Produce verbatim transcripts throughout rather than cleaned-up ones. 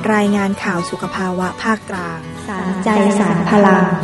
รายงานข่าวสุขภาวะภาคกลางสารใจสารพลัง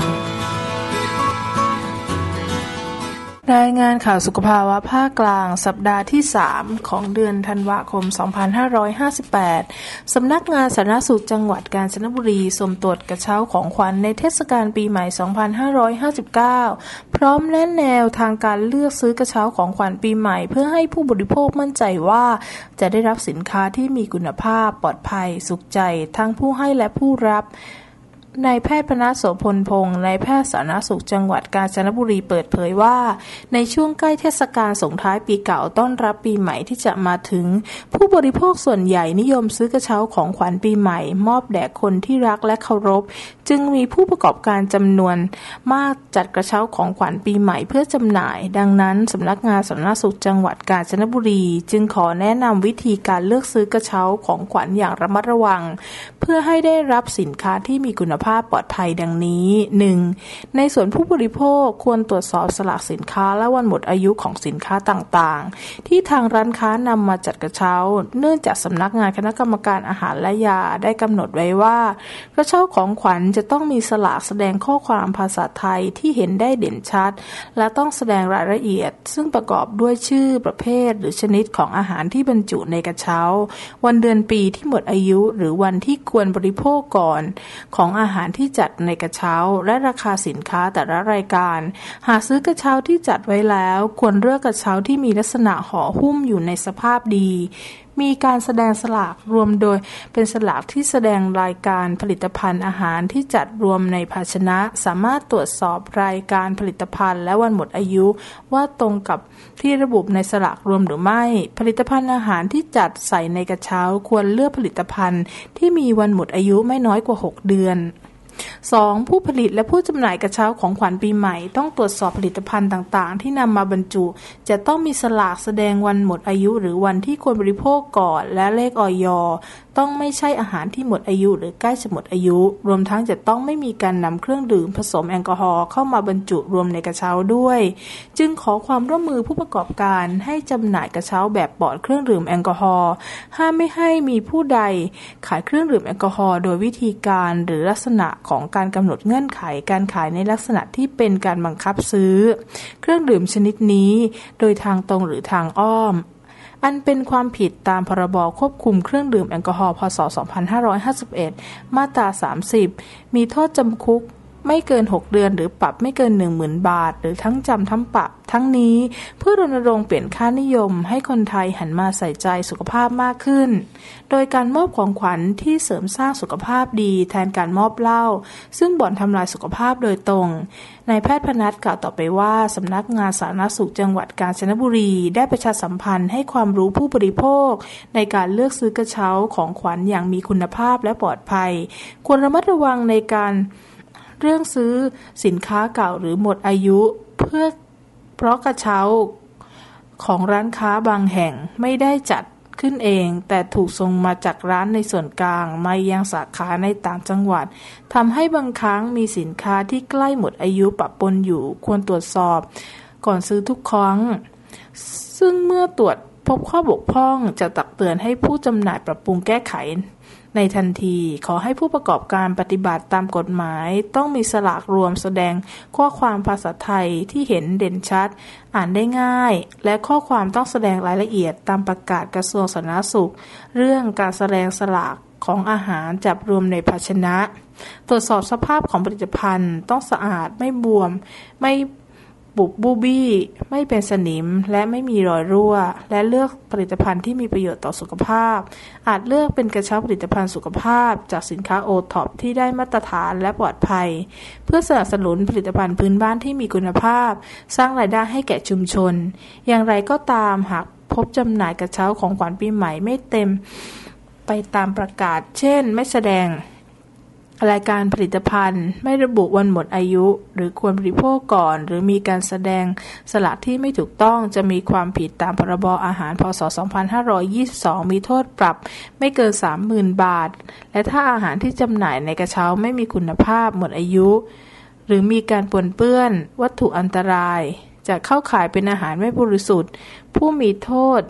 รายงานข่าวสุขภาวะภาคกลางสัปดาห์ที่สามของเดือนธันวาคมสองพันห้าร้อยห้าสิบแปดสำนักงานสาธารณสุขจังหวัดกาญจนบุรีสุ่มตรวจกระเช้าของขวัญในเทศกาลปีใหม่สองพันห้าร้อยห้าสิบเก้าพร้อมแนะแนวทางการเลือกซื้อกระเช้าของขวัญปีใหม่เพื่อให้ผู้บริโภคมั่นใจว่าจะได้รับสินค้าที่มีคุณภาพปลอดภัยสุขใจทั้งผู้ให้และผู้รับนายแพทย์พนัสโสพลพงศ์นายแพทย์สาธารณสุขจังหวัดกาญจนบุรีเปิดเผยว่าในช่วงใกล้เทศกาลส่งท้ายปีเก่าต้อนรับปีใหม่ที่จะมาถึงผู้บริโภคส่วนใหญ่นิยมซื้อกระเช้าของขวัญปีใหม่มอบแด่คนที่รักและเคารพจึงมีผู้ประกอบการจำนวนมากจัดกระเช้าของขวัญปีใหม่เพื่อจำหน่ายดังนั้นสำนักงานสาธารณสุขจังหวัดกาญจนบุรีจึงขอแนะนำวิธีการเลือกซื้อกระเช้าของขวัญอย่างระมัดระวังเพื่อให้ได้รับสินค้าที่มีคุณภาพปลอดภัยดังนี้ หนึ่ง ในส่วนผู้บริโภคควรตรวจสอบสลากสินค้าและวันหมดอายุของสินค้าต่างๆที่ทางร้านค้านำมาจัดกระเช้าเนื่องจากสำนักงานคณะกรรมการอาหารและยาได้กำหนดไว้ว่ากระเช้าของขวัญจะต้องมีสลากแสดงข้อความภาษาไทยที่เห็นได้เด่นชัดและต้องแสดงรายละเอียดซึ่งประกอบด้วยชื่อประเภทหรือชนิดของอาหารที่บรรจุในกระเช้าวันเดือนปีที่หมดอายุหรือวันที่ควรบริโภคก่อนของอาหารที่จัดในกระเช้าและราคาสินค้าแต่ละรายการหากซื้อกระเช้าที่จัดไว้แล้วควรเลือกกระเช้าที่มีลักษณะห่อหุ้มอยู่ในสภาพดีมีการแสดงสลากรวมโดยเป็นสลากที่แสดงรายการผลิตภัณฑ์อาหารที่จัดรวมในภาชนะสามารถตรวจสอบรายการผลิตภัณฑ์และวันหมดอายุว่าตรงกับที่ระบุในสลากรวมหรือไม่ผลิตภัณฑ์อาหารที่จัดใส่ในกระเช้าควรเลือกผลิตภัณฑ์ที่มีวันหมดอายุไม่น้อยกว่าหกเดือนสอง ผู้ผลิตและผู้จำหน่ายกระเช้าของขวัญปีใหม่ต้องตรวจสอบผลิตภัณฑ์ต่างๆที่นำมาบรรจุจะต้องมีสลากแสดงวันหมดอายุหรือวันที่ควรบริโภคก่อนและเลขอย.ต้องไม่ใช่อาหารที่หมดอายุหรือใกล้จะหมดอายุรวมทั้งจะต้องไม่มีการนำเครื่องดื่มผสมแอลกอฮอล์เข้ามาบรรจุรวมในกระเช้าด้วยจึงขอความร่วมมือผู้ประกอบการให้จำหน่ายกระเช้าแบบปลอดเครื่องดื่มแอลกอฮอล์ห้ามไม่ให้มีผู้ใดขายเครื่องดื่มแอลกอฮอล์โดยวิธีการหรือลักษณะของการกำหนดเงื่อนไขการขายในลักษณะที่เป็นการบังคับซื้อเครื่องดื่มชนิดนี้โดยทางตรงหรือทางอ้อมอันเป็นความผิดตามพรบควบคุมเครื่องดื่มแอลกอฮอล์พ.ศ. สองพันห้าร้อยห้าสิบเอ็ดมาตราสามสิบมีโทษจำคุกไม่เกินหกเดือนหรือปรับไม่เกิน หนึ่งหมื่น บาทหรือทั้งจำทั้งปรับทั้งนี้เพื่อรณรงค์เปลี่ยนค่านิยมให้คนไทยหันมาใส่ใจสุขภาพมากขึ้นโดยการมอบของขวัญที่เสริมสร้างสุขภาพดีแทนการมอบเหล้าซึ่งบ่อนทำลายสุขภาพโดยตรงนายแพทย์พนัสกล่าวต่อไปว่าสำนักงานสาธารณสุขจังหวัดกาญจนบุรีได้ประชาสัมพันธ์ให้ความรู้ผู้บริโภคในการเลือกซื้อกระเช้าของขวัญอย่างมีคุณภาพและปลอดภัยควรระมัดระวังในการเรื่องซื้อสินค้าเก่าหรือหมดอายุเพื่อเพราะกระเช้าของร้านค้าบางแห่งไม่ได้จัดขึ้นเองแต่ถูกส่งมาจากร้านในส่วนกลางมายังสาขาในต่างจังหวัดทำให้บางครั้งมีสินค้าที่ใกล้หมดอายุปะปนอยู่ควรตรวจสอบก่อนซื้อทุกครั้งซึ่งเมื่อตรวจพบข้อบกพร่องจะตักเตือนให้ผู้จำหน่ายปรับปรุงแก้ไขในทันทีขอให้ผู้ประกอบการปฏิบัติตามกฎหมายต้องมีสลากรวมแสดงข้อความภาษาไทยที่เห็นเด่นชัดอ่านได้ง่ายและข้อความต้องแสดงรายละเอียดตามประกาศกระทรวงสาธารณสุขเรื่องการแสดงสลากของอาหารจับรวมในภาชนะตรวจสอบสภาพของผลิตภัณฑ์ต้องสะอาดไม่บวมไม่บุบบูบี้ไม่เป็นสนิมและไม่มีรอยรั่วและเลือกผลิตภัณฑ์ที่มีประโยชน์ต่อสุขภาพอาจเลือกเป็นกระเช้าผลิตภัณฑ์สุขภาพจากสินค้าโอท็อปที่ได้มาตรฐานและปลอดภัยเพื่อสนับสนุนผลิตภัณฑ์พื้นบ้านที่มีคุณภาพสร้างรายได้ให้แก่ชุมชนอย่างไรก็ตามหากพบจำหน่ายกระเช้าของขวัญปีใหม่ไม่เต็มไปตามประกาศเช่นไม่แสดงรายการผลิตภัณฑ์ไม่ระบุวันหมดอายุหรือควรบริโภคก่อนหรือมีการแสดงสลากที่ไม่ถูกต้องจะมีความผิดตามพรบอาหารพ.ศ. สองพันห้าร้อยยี่สิบสองมีโทษปรับไม่เกิน สามหมื่น บาทและถ้าอาหารที่จำหน่ายในกระเช้าไม่มีคุณภาพหมดอายุหรือมีการปนเปื้อนวัตถุอันตรายจะเข้าข่ายเป็นอาหารไม่บริสุทธิ์ผู้มีโทษ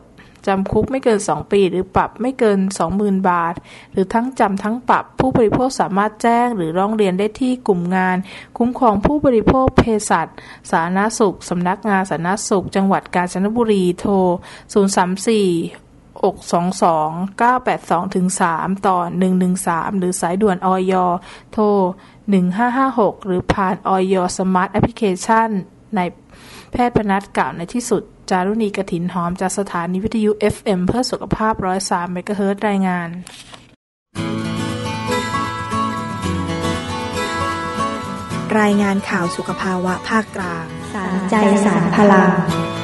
จำคุกไม่เกินสองปีหรือปรับไม่เกิน สองหมื่น บาทหรือทั้งจำทั้งปรับผู้บริโภคสามารถแจ้งหรือร้องเรียนได้ที่กลุ่มงานคุ้มครองผู้บริโภคเภสัชสาธารณสุขสำนักงานสาธารณสุขจังหวัดกาญจนบุรีโทรศูนย์ สาม สี่ หก สอง สอง เก้า แปด สอง สาม ต่อหนึ่ง หนึ่ง สามหรือสายด่วนอย.โทรหนึ่ง ห้า ห้า หกหรือผ่านอย.สมาร์ทแอปพลิเคชันในแพทย์พนัสกล่าวในที่สุดจารุณีกฐินหอมจากสถานีวิทยุ เอฟ เอ็ม เพื่อสุขภาพ หนึ่งร้อยสาม เมกะเฮิรตซ์รายงานรายงานข่าวสุขภาวะภาคกลางสารใจสารพลัง